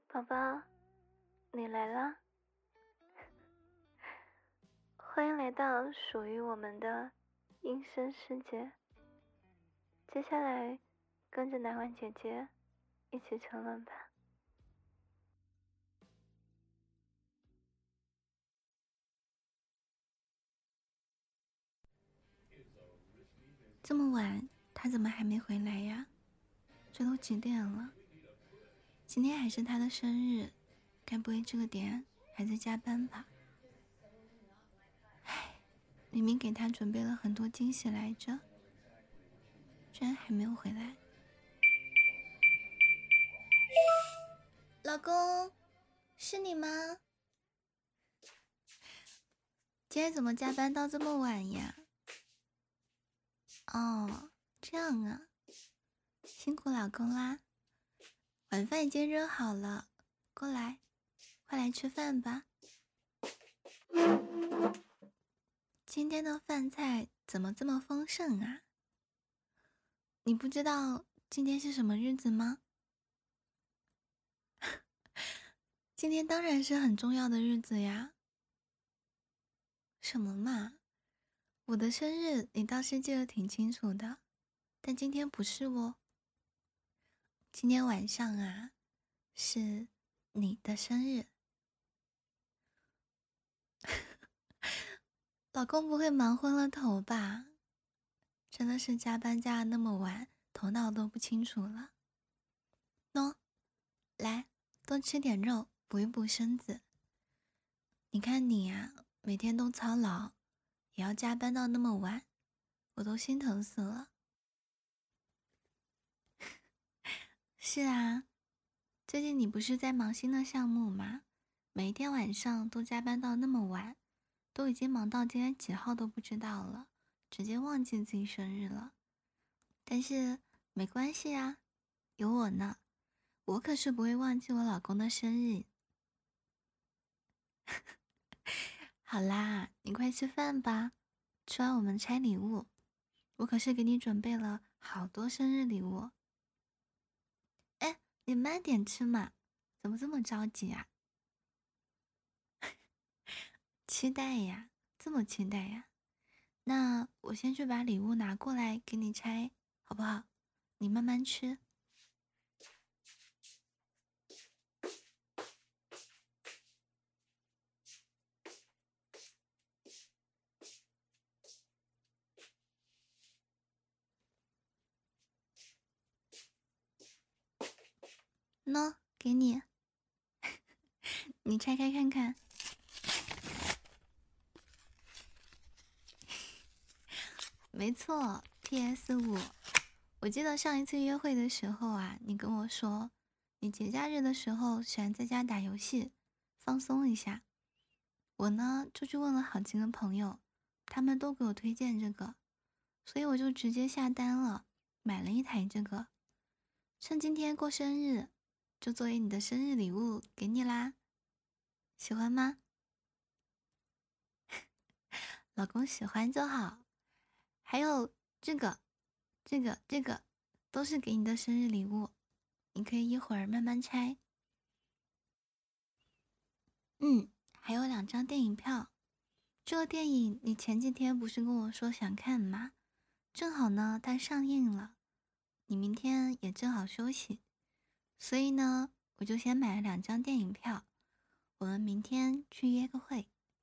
宝宝，你来了，欢迎来到属于我们的音声世界。接下来，跟着南婉姐姐一起沉沦吧。 这么晚，他怎么还没回来呀？这都几点了？今天还是他的生日，该不会这个点还在加班吧？唉，明明给他准备了很多惊喜来着，居然还没有回来。老公，是你吗？今天怎么加班到这么晚呀？哦，这样啊，辛苦老公啦。晚饭已经热好了，过来，快来吃饭吧。今天的饭菜怎么这么丰盛啊？你不知道今天是什么日子吗？今天当然是很重要的日子呀。什么嘛？我的生日你倒是记得挺清楚的，但今天不是哦。今天晚上啊，是你的生日。老公不会忙昏了头吧？真的是加班加得那么晚，头脑都不清楚了。喏，来，多吃点肉，补一补身子。你看你呀，每天都操劳，也要加班到那么晚，我都心疼死了。是啊，最近你不是在忙新的项目吗？每一天晚上都加班到那么晚，都已经忙到今天几号都不知道了，直接忘记自己生日了。但是没关系啊，有我呢，我可是不会忘记我老公的生日。好啦，你快吃饭吧，吃完我们拆礼物。我可是给你准备了好多生日礼物。哎，你慢点吃嘛，怎么这么着急啊？期待呀，这么期待呀？那我先去把礼物拿过来给你拆，好不好？你慢慢吃。喏，给你，你拆开看看。没错，PS5。我记得上一次约会的时候啊，你跟我说，你节假日的时候喜欢在家打游戏，放松一下。我呢就去问了好几个朋友，他们都给我推荐这个，所以我就直接下单了，买了一台这个。趁今天过生日，就作为你的生日礼物给你啦，喜欢吗？老公喜欢就好。还有这个，这个都是给你的生日礼物，你可以一会儿慢慢拆。还有2张电影票。这个电影你前几天不是跟我说想看吗？正好呢，它上映了，你明天也正好休息，所以呢，我就先买了2张电影票，我们明天去约个会。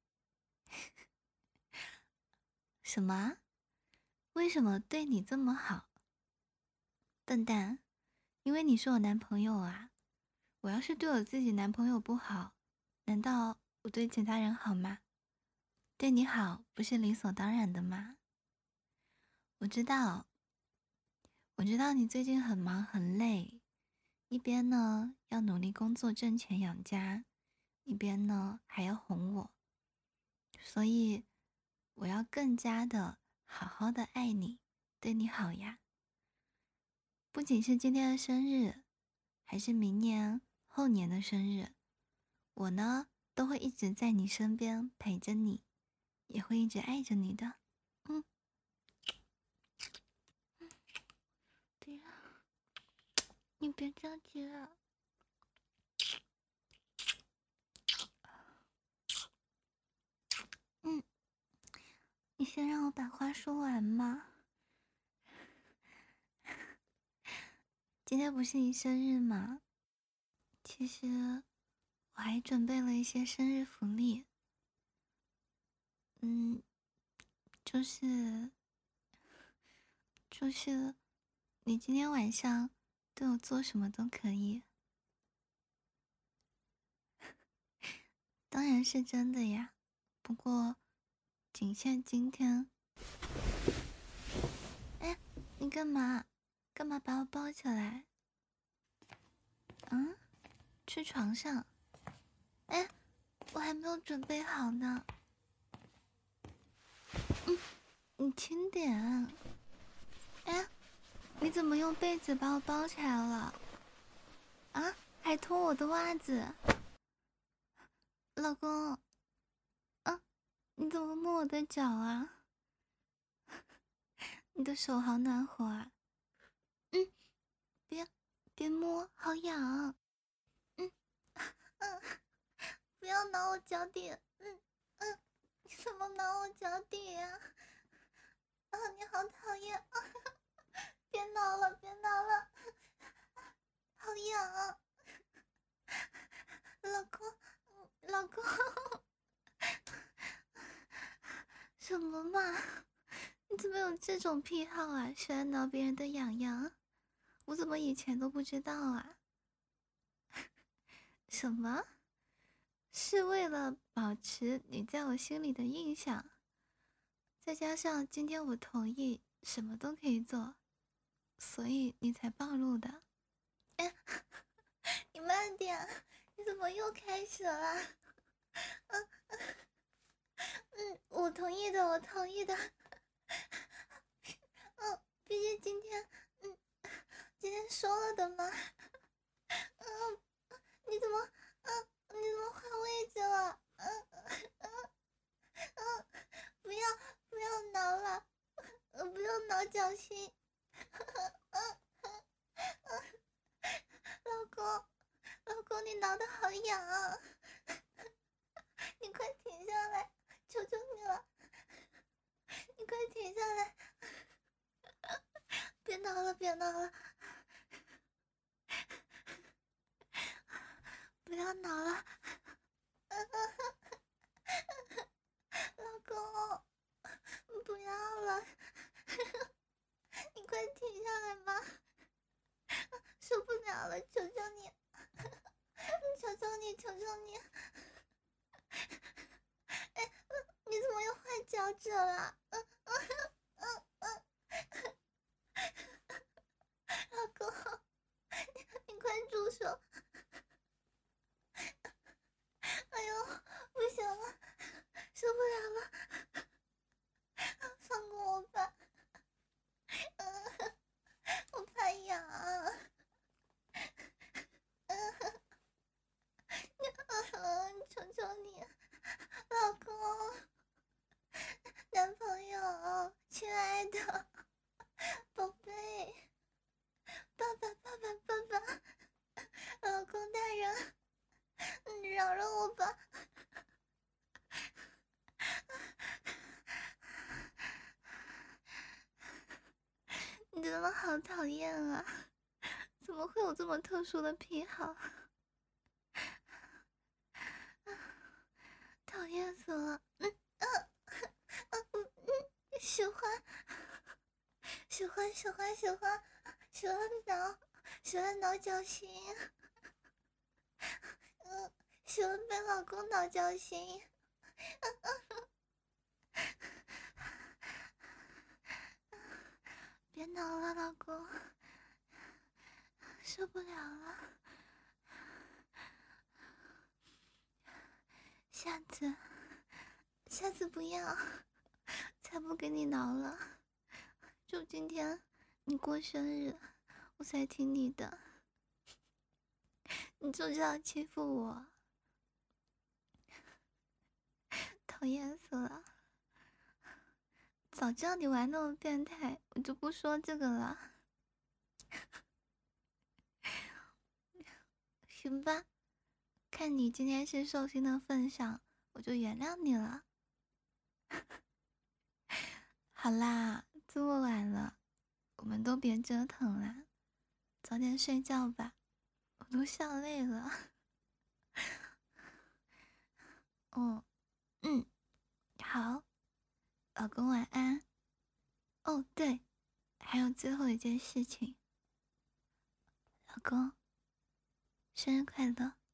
什么？为什么对你这么好？笨蛋，因为你是我男朋友啊！我要是对我自己男朋友不好，难道我对其他人好吗？对你好不是理所当然的吗？我知道，我知道你最近很忙很累，一边呢要努力工作挣钱养家，一边呢还要哄我，所以我要更加的好好的爱你，对你好呀。不仅是今天的生日，还是明年、后年的生日，我呢都会一直在你身边陪着你，也会一直爱着你的。嗯，对呀，你别着急了。 先让我把话说完嘛。今天不是你生日吗？其实我还准备了一些生日福利。就是你今天晚上对我做什么都可以。当然是真的呀，不过仅限今天。哎，你干嘛把我抱起来？去床上。哎，我还没有准备好呢。你轻点。哎，你怎么用被子把我包起来了？啊，还脱我的袜子。老公，你怎么摸我的脚啊？你的手好暖和啊。别摸，好痒。不要挠我脚底。你怎么挠我脚底呀？你好讨厌。别挠了，好痒。老公，什么嘛？你怎么有这种癖好啊？喜欢挠别人的痒痒？我怎么以前都不知道啊？什么？是为了保持你在我心里的印象，再加上今天我同意什么都可以做，所以你才暴露的。你慢点，你怎么又开始了？我同意的。毕竟今天说了的嘛。你怎么换位置了？不要挠了，不要挠脚心。老公，你挠的好痒啊！你快停下来，求求你了，你快停下来，别挠了，不要挠了。老公，不要了，你快停下来吧，受不了了，求求你，求求你。哎，你怎么又坏脚趾了？老公，你快住手！哎呦，不行了，受不了了，放过我吧。我怕痒。求求你，老公，男朋友，亲爱的宝贝，爸爸，老公大人，你饶了我吧。你真的好讨厌啊，怎么会有这么特殊的癖好？讨厌死了。喜欢挠脚心。喜欢被老公挠脚心。别挠了，老公，受不了了。下次不要，才不给你挠了。就今天你过生日，我才听你的。你就知道欺负我，讨厌死了。早知道你玩那么变态，我就不说这个了。行吧，看你今天是寿星的份上，我就原谅你了。 好啦，这么晚了，我们都别折腾啦，早点睡觉吧，我都笑累了。哦，嗯，好，老公晚安。哦，对，还有最后一件事情，老公，生日快乐。